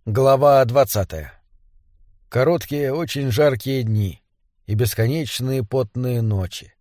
Глава 20. Короткие, очень жаркие дни и бесконечные потные ночи.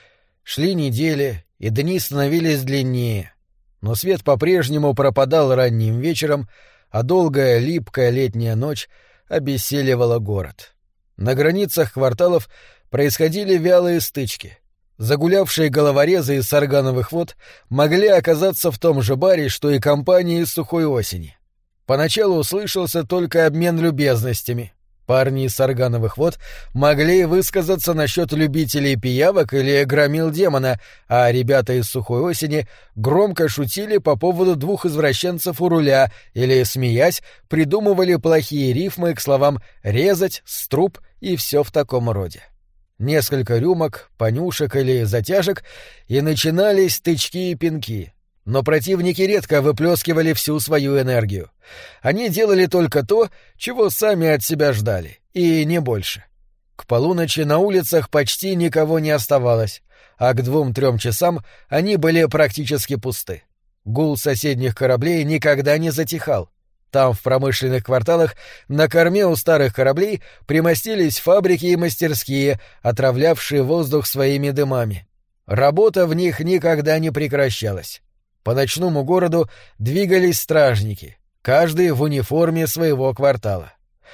Шли недели, и дни становились длиннее, но свет по-прежнему пропадал ранним вечером, а долгая, липкая летняя ночь обеселивала город. На границах кварталов происходили вялые стычки. Загулявшие головорезы из Саргановых вод могли оказаться в том же баре, что и компания из Сухой осени. Поначалу слышался только обмен любезностями. Парни из Саргановых вод могли высказаться насчет любителей пиявок или громил демона, а ребята из Сухой осени громко шутили по поводу двух извращенцев у руля или, смеясь, придумывали плохие рифмы к словам «резать», «струб» и все в таком роде. Несколько рюмок, понюшек или затяжек, и начинались тычки и пинки. Но противники редко выплескивали всю свою энергию. Они делали только то, чего сами от себя ждали, и не больше. К полуночи на улицах почти никого не оставалось, а к 2-3 часам они были практически пусты. Гул соседних кораблей никогда не затихал. Там, в промышленных кварталах, на корме у старых кораблей примостились фабрики и мастерские, отравлявшие воздух своими дымами. Работа в них никогда не прекращалась. По ночному городу двигались стражники, каждый в униформе своего квартала.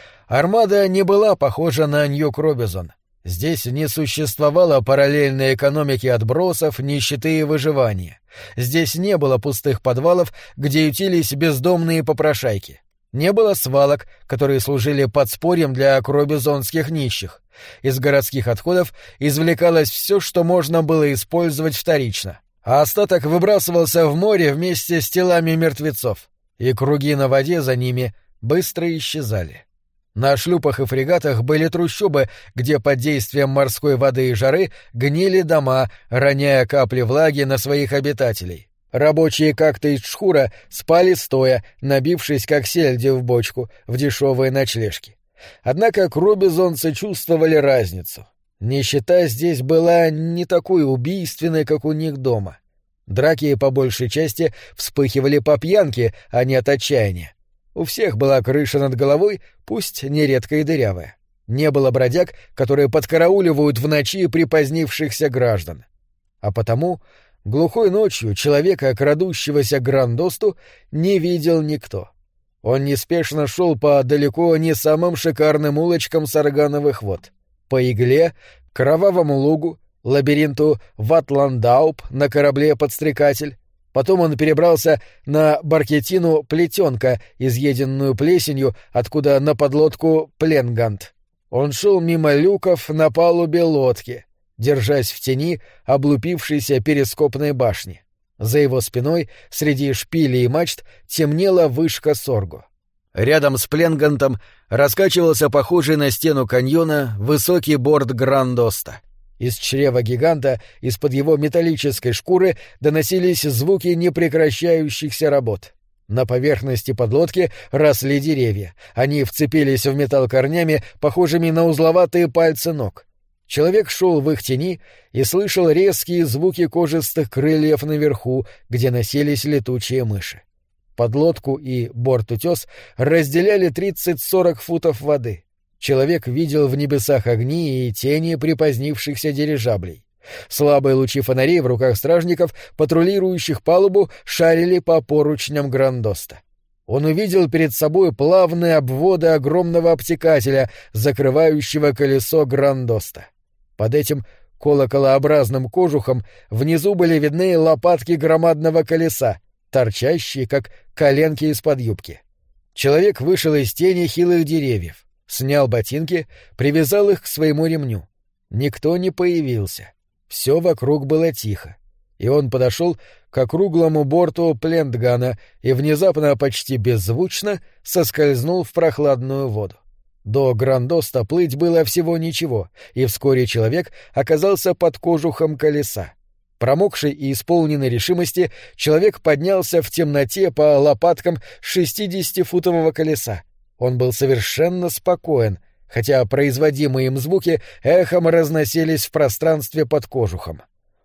Армада не была похожа на Нью-Робизон. Здесь не существовало параллельной экономики отбросов, нищеты и выживания. Здесь не было пустых подвалов, где ютились бездомные попрошайки. Не было свалок, которые служили подспорьем для кробизонских нищих. Из городских отходов извлекалось все, что можно было использовать вторично, а остаток выбрасывался в море вместе с телами мертвецов, и круги на воде за ними быстро исчезали. На шлюпах и фрегатах были трущобы, где под действием морской воды и жары гнили дома, роняя капли влаги на своих обитателей. Рабочие как-то из Чхура спали стоя, набившись как сельди в бочку, в дешевые ночлежки. Однако кробизонцы чувствовали разницу. Нищета здесь была не такой убийственной, как у них дома. Драки, по большей части, вспыхивали по пьянке, а не от отчаяния. У всех была крыша над головой, пусть нередко и дырявая. Не было бродяг, которые подкарауливают в ночи припозднившихся граждан. А потому глухой ночью человека, крадущегося к Грандосту, не видел никто. Он неспешно шел по далеко не самым шикарным улочкам Саргановых вод. По игле, кровавому лугу, лабиринту Ватландауп на корабле «Подстрекатель». Потом он перебрался на баркетину «Плетенка», изъеденную плесенью, откуда на подлодку «Пленгант». Он шел мимо люков на палубе лодки, держась в тени облупившейся перископной башни. За его спиной, среди шпилей и мачт, темнела вышка Сорго. Рядом с Пленгантом раскачивался похожий на стену каньона высокий борт Грандоста. Из чрева гиганта, из-под его металлической шкуры, доносились звуки непрекращающихся работ. На поверхности подлодки росли деревья. Они вцепились в металл корнями, похожими на узловатые пальцы ног. Человек шел в их тени и слышал резкие звуки кожистых крыльев наверху, где носились летучие мыши. Подлодку и борт-утес разделяли 30-40 футов воды. Человек видел в небесах огни и тени припозднившихся дирижаблей. Слабые лучи фонарей в руках стражников, патрулирующих палубу, шарили по поручням Грандоста. Он увидел перед собой плавные обводы огромного обтекателя, закрывающего колесо Грандоста. Под этим колоколообразным кожухом внизу были видны лопатки громадного колеса, торчащие, как коленки из-под юбки. Человек вышел из тени хилых деревьев, снял ботинки, привязал их к своему ремню. Никто не появился. Все вокруг было тихо. И он подошел к округлому борту Плентгана и внезапно, почти беззвучно, соскользнул в прохладную воду. До Грандоста плыть было всего ничего, и вскоре человек оказался под кожухом колеса. Промокший и исполненный решимости, человек поднялся в темноте по лопаткам 60-футового колеса. Он был совершенно спокоен, хотя производимые им звуки эхом разносились в пространстве под кожухом.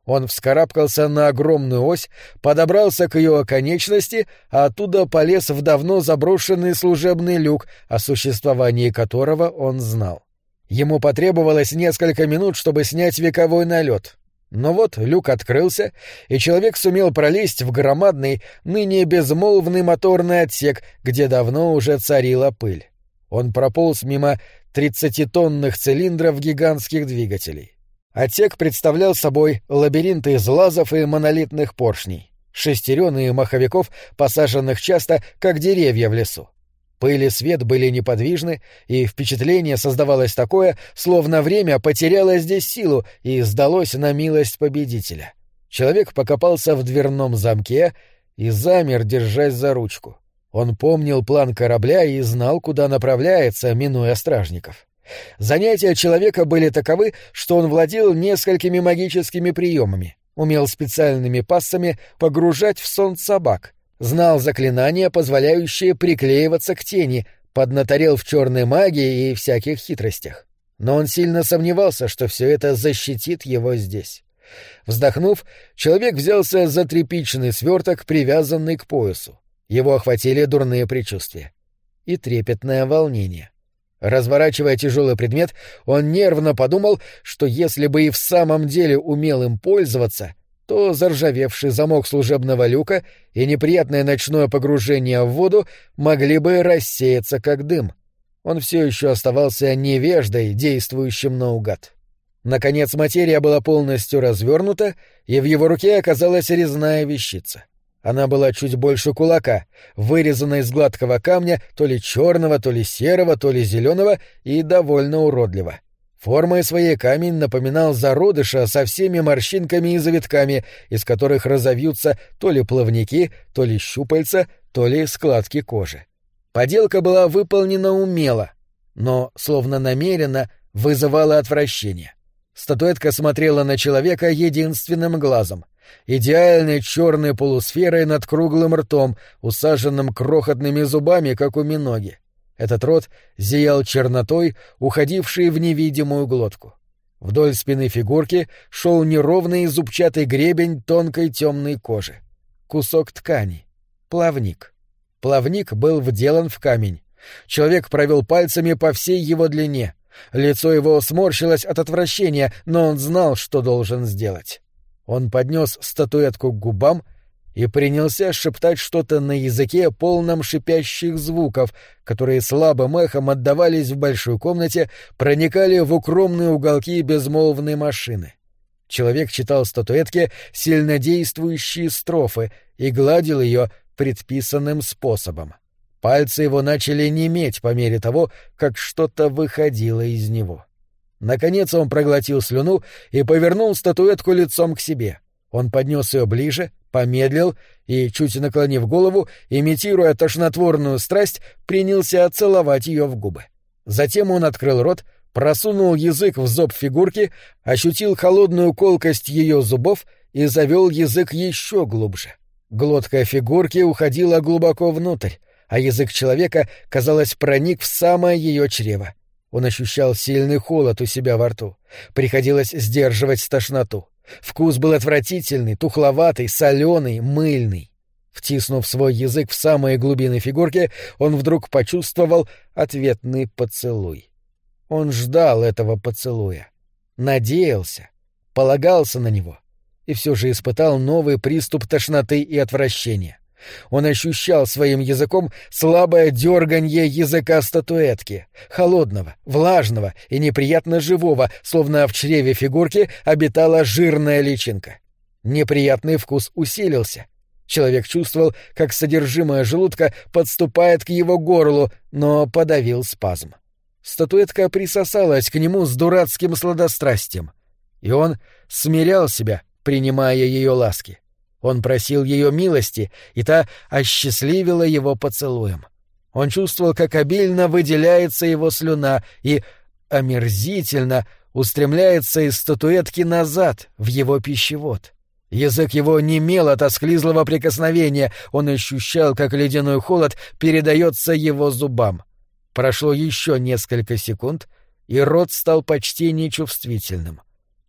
Он вскарабкался на огромную ось, подобрался к ее оконечности, а оттуда полез в давно заброшенный служебный люк, о существовании которого он знал. Ему потребовалось несколько минут, чтобы снять вековой налет. Но вот люк открылся, и человек сумел пролезть в громадный, ныне безмолвный моторный отсек, где давно уже царила пыль. Он прополз мимо 30-тонных цилиндров гигантских двигателей. Отсек представлял собой лабиринт из лазов и монолитных поршней, шестерен и маховиков, посаженных часто, как деревья в лесу. Пыль и свет были неподвижны, и впечатление создавалось такое, словно время потеряло здесь силу и сдалось на милость победителя. Человек покопался в дверном замке и замер, держась за ручку. Он помнил план корабля и знал, куда направляется, минуя стражников. Занятия человека были таковы, что он владел несколькими магическими приемами, умел специальными пассами погружать в сон собак, знал заклинания, позволяющие приклеиваться к тени, поднаторел в черной магии и всяких хитростях. Но он сильно сомневался, что все это защитит его здесь. Вздохнув, человек взялся за тряпичный сверток, привязанный к поясу. Его охватили дурные предчувствия и трепетное волнение. Разворачивая тяжелый предмет, он нервно подумал, что если бы и в самом деле умел им пользоваться, то заржавевший замок служебного люка и неприятное ночное погружение в воду могли бы рассеяться как дым. Он все еще оставался невеждой, действующим наугад. Наконец материя была полностью развернута, и в его руке оказалась резная вещица. Она была чуть больше кулака, вырезана из гладкого камня, то ли черного, то ли серого, то ли зеленого, и довольно уродливо. Формой своей камень напоминал зародыша со всеми морщинками и завитками, из которых разовьются то ли плавники, то ли щупальца, то ли складки кожи. Поделка была выполнена умело, но, словно намеренно, вызывала отвращение. Статуэтка смотрела на человека единственным глазом, идеальной черной полусферой над круглым ртом, усаженным крохотными зубами, как у миноги. Этот рот зиял чернотой, уходившей в невидимую глотку. Вдоль спины фигурки шел неровный зубчатый гребень тонкой темной кожи. Кусок ткани. Плавник. Плавник был вделан в камень. Человек провел пальцами по всей его длине. Лицо его сморщилось от отвращения, но он знал, что должен сделать. Он поднес статуэтку к губам и принялся шептать что-то на языке, полном шипящих звуков, которые слабым эхом отдавались в большой комнате, проникали в укромные уголки безмолвной машины. Человек читал статуэтке сильнодействующие строфы и гладил ее предписанным способом. Пальцы его начали неметь по мере того, как что-то выходило из него. Наконец он проглотил слюну и повернул статуэтку лицом к себе. Он поднес ее ближе, помедлил и, чуть наклонив голову, имитируя тошнотворную страсть, принялся целовать ее в губы. Затем он открыл рот, просунул язык в зоб фигурки, ощутил холодную колкость ее зубов и завел язык еще глубже. Глотка фигурки уходила глубоко внутрь, а язык человека, казалось, проник в самое ее чрево. Он ощущал сильный холод у себя во рту. Приходилось сдерживать тошноту. Вкус был отвратительный, тухловатый, соленый, мыльный. Втиснув свой язык в самые глубины фигурки, он вдруг почувствовал ответный поцелуй. Он ждал этого поцелуя, надеялся, полагался на него и все же испытал новый приступ тошноты и отвращения. Он ощущал своим языком слабое дерганье языка статуэтки, холодного, влажного и неприятно живого, словно в чреве фигурки обитала жирная личинка. Неприятный вкус усилился. Человек чувствовал, как содержимое желудка подступает к его горлу, но подавил спазм. Статуэтка присосалась к нему с дурацким сладострастием, и он смирял себя, принимая ее ласки. Он просил ее милости, и та осчастливила его поцелуем. Он чувствовал, как обильно выделяется его слюна и омерзительно устремляется из статуэтки назад, в его пищевод. Язык его немел от осклизлого прикосновения, он ощущал, как ледяной холод передается его зубам. Прошло еще несколько секунд, и рот стал почти нечувствительным.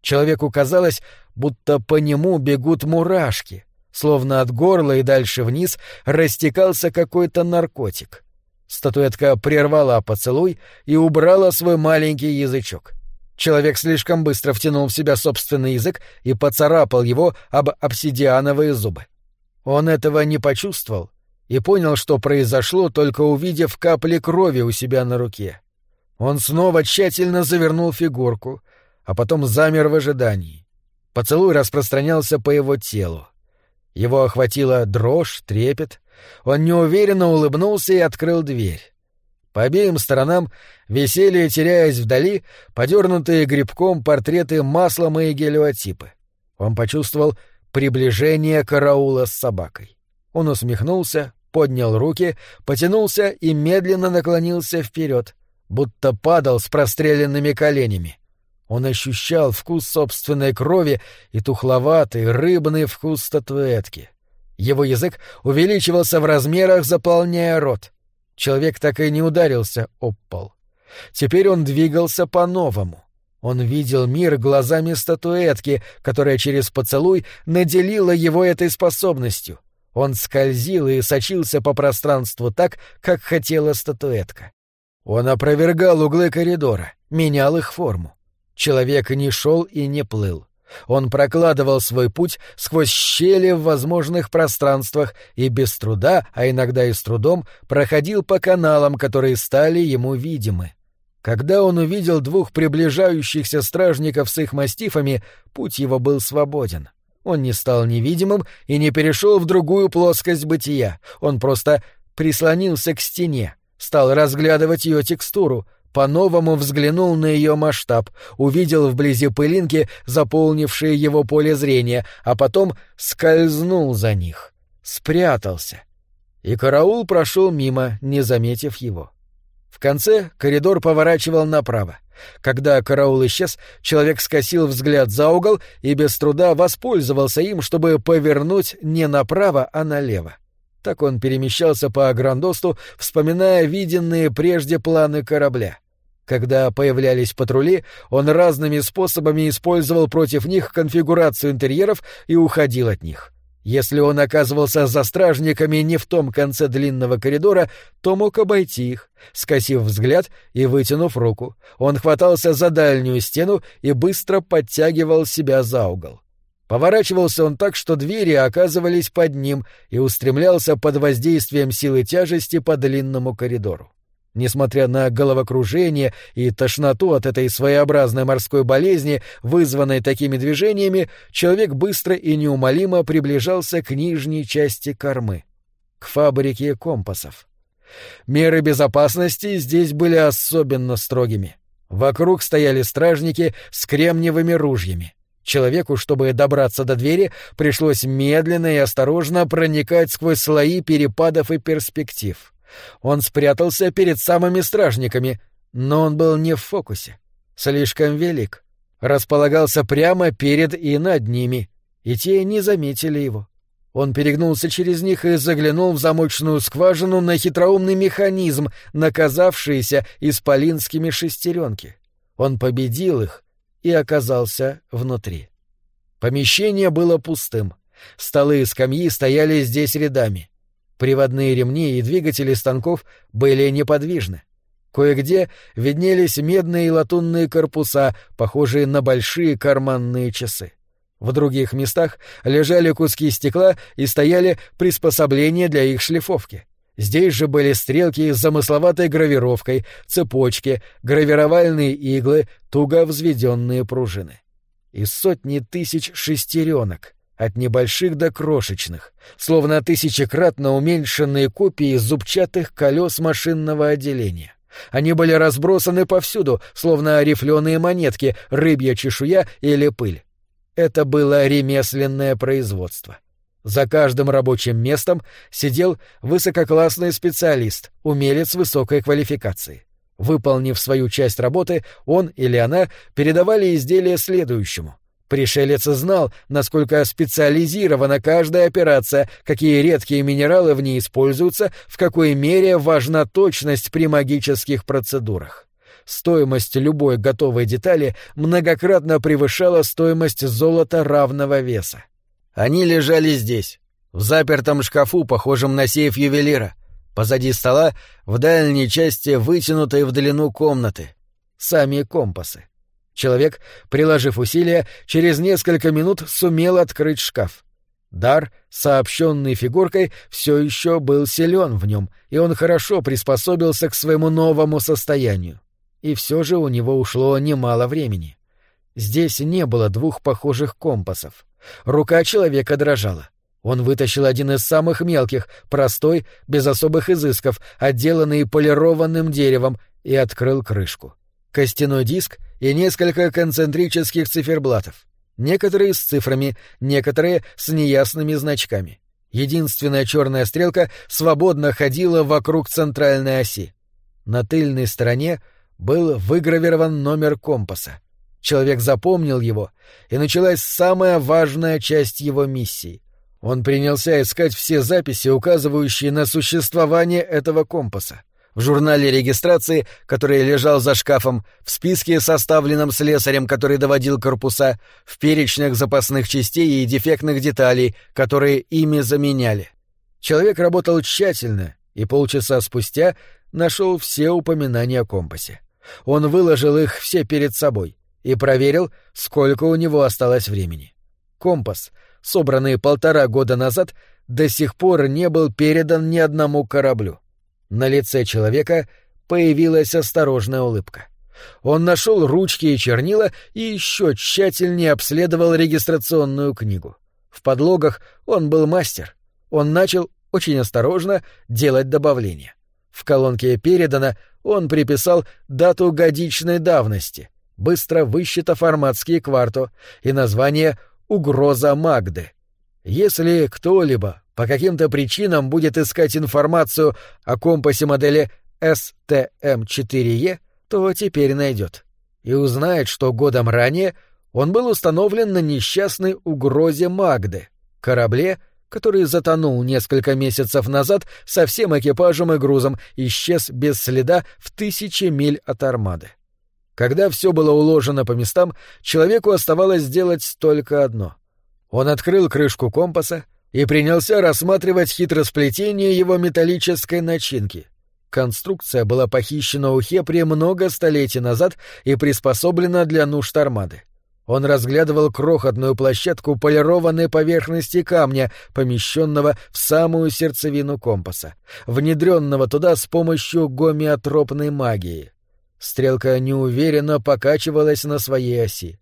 Человеку казалось, будто по нему бегут мурашки, словно от горла и дальше вниз растекался какой-то наркотик. Статуэтка прервала поцелуй и убрала свой маленький язычок. Человек слишком быстро втянул в себя собственный язык и поцарапал его об обсидиановые зубы. Он этого не почувствовал и понял, что произошло, только увидев капли крови у себя на руке. Он снова тщательно завернул фигурку, а потом замер в ожидании. Поцелуй распространялся по его телу. Его охватила дрожь, трепет. Он неуверенно улыбнулся и открыл дверь. По обеим сторонам висели, теряясь вдали, подернутые грибком портреты маслом и гелиотипы. Он почувствовал приближение караула с собакой. Он усмехнулся, поднял руки, потянулся и медленно наклонился вперед, будто падал с простреленными коленями. Он ощущал вкус собственной крови и тухловатый рыбный вкус статуэтки. Его язык увеличивался в размерах, заполняя рот. Человек так и не ударился об пол. Теперь он двигался по-новому. Он видел мир глазами статуэтки, которая через поцелуй наделила его этой способностью. Он скользил и сочился по пространству так, как хотела статуэтка. Он опровергал углы коридора, менял их форму. Человек не шел и не плыл. Он прокладывал свой путь сквозь щели в возможных пространствах и без труда, а иногда и с трудом, проходил по каналам, которые стали ему видимы. Когда он увидел двух приближающихся стражников с их мастифами, путь его был свободен. Он не стал невидимым и не перешел в другую плоскость бытия. Он просто прислонился к стене, стал разглядывать ее текстуру, по-новому взглянул на ее масштаб, увидел вблизи пылинки, заполнившие его поле зрения, а потом скользнул за них, спрятался. И караул прошел мимо, не заметив его. В конце коридор поворачивал направо. Когда караул исчез, человек скосил взгляд за угол и без труда воспользовался им, чтобы повернуть не направо, а налево. Так он перемещался по Грандосту, вспоминая виденные прежде планы корабля. Когда появлялись патрули, он разными способами использовал против них конфигурацию интерьеров и уходил от них. Если он оказывался за стражниками не в том конце длинного коридора, то мог обойти их, скосив взгляд и вытянув руку. Он хватался за дальнюю стену и быстро подтягивал себя за угол. Поворачивался он так, что двери оказывались под ним, и устремлялся под воздействием силы тяжести по длинному коридору. Несмотря на головокружение и тошноту от этой своеобразной морской болезни, вызванной такими движениями, человек быстро и неумолимо приближался к нижней части кормы, к фабрике компасов. Меры безопасности здесь были особенно строгими. Вокруг стояли стражники с кремниевыми ружьями. Человеку, чтобы добраться до двери, пришлось медленно и осторожно проникать сквозь слои перепадов и перспектив. Он спрятался перед самыми стражниками, но он был не в фокусе. Слишком велик. Располагался прямо перед и над ними, и те не заметили его. Он перегнулся через них и заглянул в замочную скважину на хитроумный механизм, наказавшийся исполинскими шестеренки. Он победил их и оказался внутри. Помещение было пустым. Столы и скамьи стояли здесь рядами. Приводные ремни и двигатели станков были неподвижны. Кое-где виднелись медные и латунные корпуса, похожие на большие карманные часы. В других местах лежали куски стекла и стояли приспособления для их шлифовки. Здесь же были стрелки с замысловатой гравировкой, цепочки, гравировальные иглы, туго взведенные пружины. И сотни тысяч шестеренок, от небольших до крошечных, словно тысячекратно уменьшенные копии зубчатых колес машинного отделения. Они были разбросаны повсюду, словно рифленые монетки, рыбья чешуя или пыль. Это было ремесленное производство. За каждым рабочим местом сидел высококлассный специалист, умелец высокой квалификации. Выполнив свою часть работы, он или она передавали изделие следующему. Пришелец знал, насколько специализирована каждая операция, какие редкие минералы в ней используются, в какой мере важна точность при магических процедурах. стоимость любой готовой детали многократно превышала стоимость золота равного веса. Они лежали здесь, в запертом шкафу, похожем на сейф ювелира, позади стола, в дальней части вытянутой в длину комнаты. Сами компасы. Человек, приложив усилия, через несколько минут сумел открыть шкаф. Дар, сообщенный фигуркой, все еще был силен в нем, и он хорошо приспособился к своему новому состоянию. И все же у него ушло немало времени. Здесь не было двух похожих компасов. Рука человека дрожала. Он вытащил один из самых мелких, простой, без особых изысков, отделанный полированным деревом, и открыл крышку. Костяной диск и несколько концентрических циферблатов. Некоторые с цифрами, некоторые с неясными значками. Единственная черная стрелка свободно ходила вокруг центральной оси. На тыльной стороне был выгравирован номер компаса. Человек запомнил его, и началась самая важная часть его миссии. Он принялся искать все записи, указывающие на существование этого компаса. В журнале регистрации, который лежал за шкафом, в списке, составленном слесарем, который доводил корпуса, в перечнях запасных частей и дефектных деталей, которые ими заменяли. Человек работал тщательно и полчаса спустя нашел все упоминания о компасе. Он выложил их все перед собой и проверил, сколько у него осталось времени. Компас, собранный 1,5 года назад, до сих пор не был передан ни одному кораблю. На лице человека появилась осторожная улыбка. Он нашел ручки и чернила и еще тщательнее обследовал регистрационную книгу. В подлогах он был мастер. Он начал очень осторожно делать добавления. В колонке «Передано» он приписал дату годичной давности, быстро высчитав армадский кварто, и название «Угроза Магды». Если кто-либо по каким-то причинам будет искать информацию о компасе модели STM-4E, то теперь найдет. И узнает, что годом ранее он был установлен на несчастной угрозе Магды, корабле, который затонул несколько месяцев назад со всем экипажем и грузом, исчез без следа в 1000 миль от Армады. Когда все было уложено по местам, человеку оставалось сделать только одно. Он открыл крышку компаса и принялся рассматривать хитросплетение его металлической начинки. Конструкция была похищена у Хепри много столетий назад и приспособлена для нужд Армады. Он разглядывал крохотную площадку полированной поверхности камня, помещенного в самую сердцевину компаса, внедренного туда с помощью гомеотропной магии. Стрелка неуверенно покачивалась на своей оси.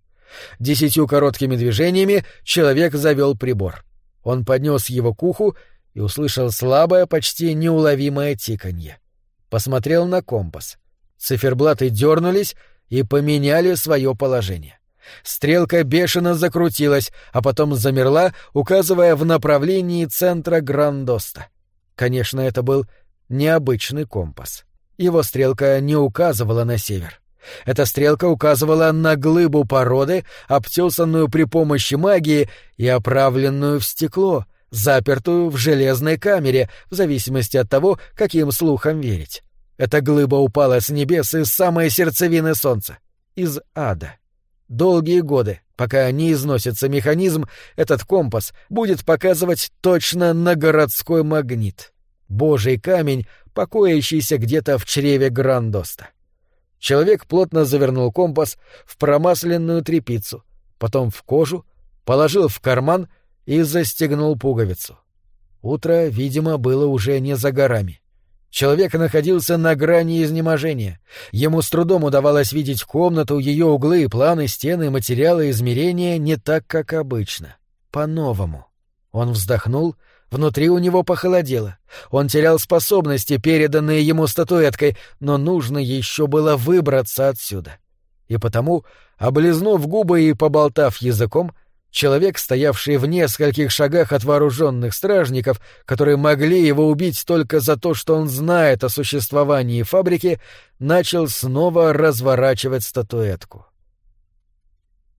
10 короткими движениями человек завел прибор. Он поднес его к уху и услышал слабое, почти неуловимое тиканье. Посмотрел на компас. Циферблаты дернулись и поменяли свое положение. Стрелка бешено закрутилась, а потом замерла, указывая в направлении центра Грандоста. Конечно, это был необычный компас. Его стрелка не указывала на север. Эта стрелка указывала на глыбу породы, обтесанную при помощи магии и оправленную в стекло, запертую в железной камере, в зависимости от того, каким слухам верить. Эта глыба упала с небес из самой сердцевины солнца, из ада. Долгие годы, пока не износится механизм, этот компас будет показывать точно на городской магнит. Божий камень, покоящийся где-то в чреве Грандоста. Человек плотно завернул компас в промасленную тряпицу, потом в кожу, положил в карман и застегнул пуговицу. Утро, видимо, было уже не за горами. Человек находился на грани изнеможения. Ему с трудом удавалось видеть комнату, ее углы, планы, стены, материалы, измерения не так, как обычно. По-новому. Он вздохнул, внутри у него похолодело. Он терял способности, переданные ему статуэткой, но нужно еще было выбраться отсюда. И потому, облизнув губы и поболтав языком, человек, стоявший в нескольких шагах от вооруженных стражников, которые могли его убить только за то, что он знает о существовании фабрики, начал снова разворачивать статуэтку.